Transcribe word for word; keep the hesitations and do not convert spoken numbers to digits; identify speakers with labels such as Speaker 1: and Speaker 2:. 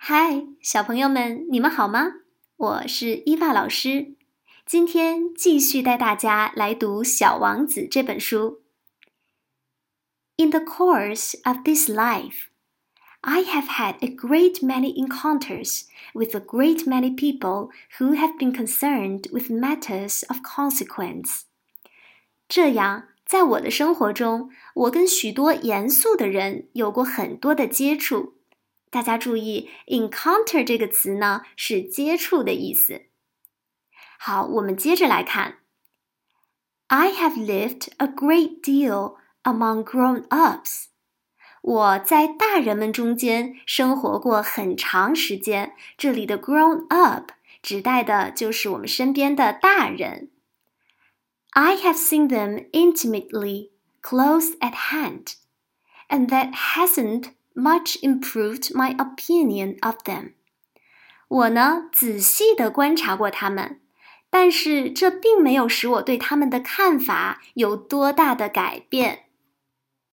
Speaker 1: 嗨，小朋友们，你们好吗？我是伊娃老师，今天继续带大家来读《小王子》这本书。In the course of this life, I have had a great many encounters with a great many people who have been concerned with matters of consequence. 这样，在我的生活中，我跟许多严肃的人有过很多的接触。大家注意 encounter 这个词呢，是接触的意思。好，我们接着来看。I have lived a great deal among grown-ups. 我在大人们中间生活过很长时间，这里的 grown up 指代的就是我们身边的大人。I have seen them intimately, close at hand, and that hasn't much improved my opinion of them. 我呢，仔细地观察过他们，但是这并没有使我对他们的看法有多大的改变。